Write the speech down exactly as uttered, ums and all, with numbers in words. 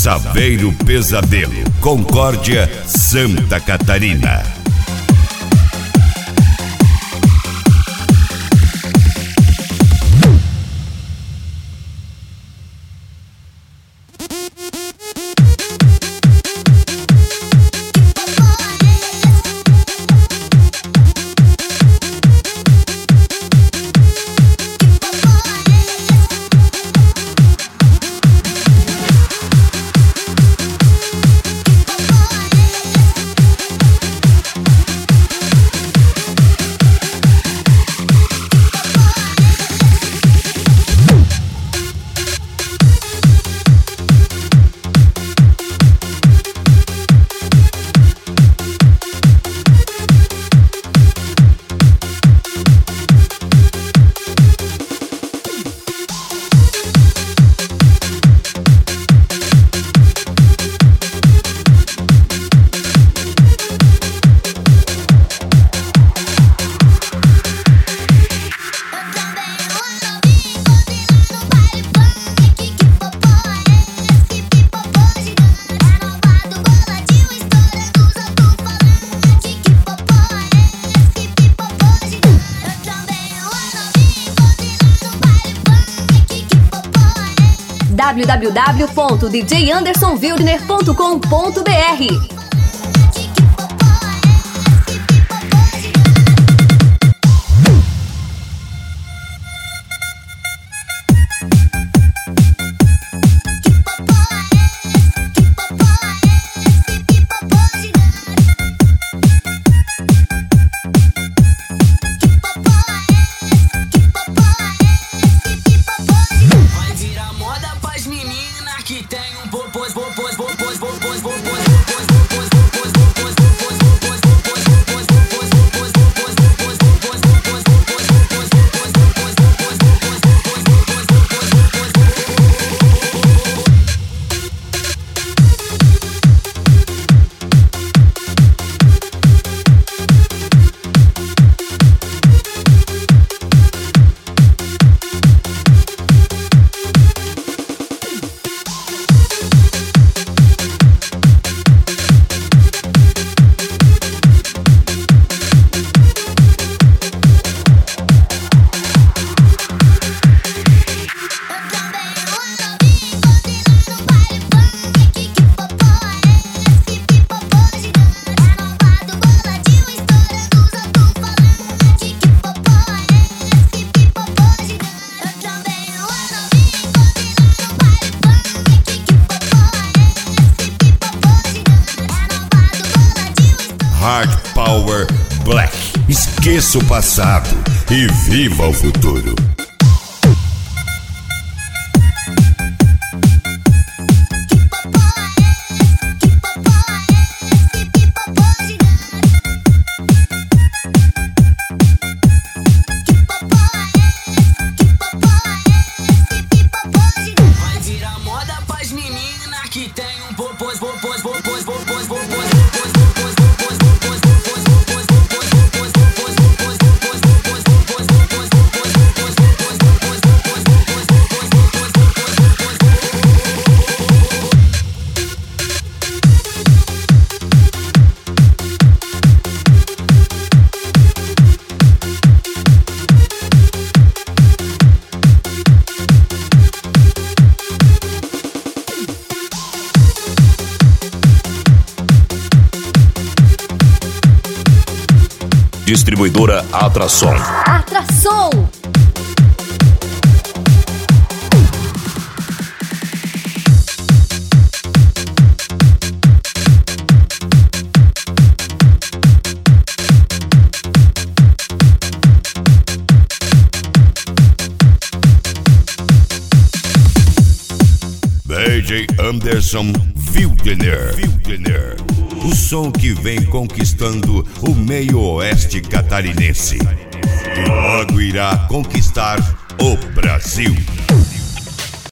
Saveiro Pesadelo, Concórdia, Santa Catarina. w w w ponto d j anderson wildner ponto com ponto b r. Hard Power Black. Esqueça o passado e viva o futuro. Vai virar moda pras meninas que tem um popôs, popôs, popôs, popôs, popôs. Distribuidora Atrason. Atrason! D J Anderson Wildner. Wildner. O som que vem conquistando o meio oeste catarinense e logo irá conquistar o Brasil.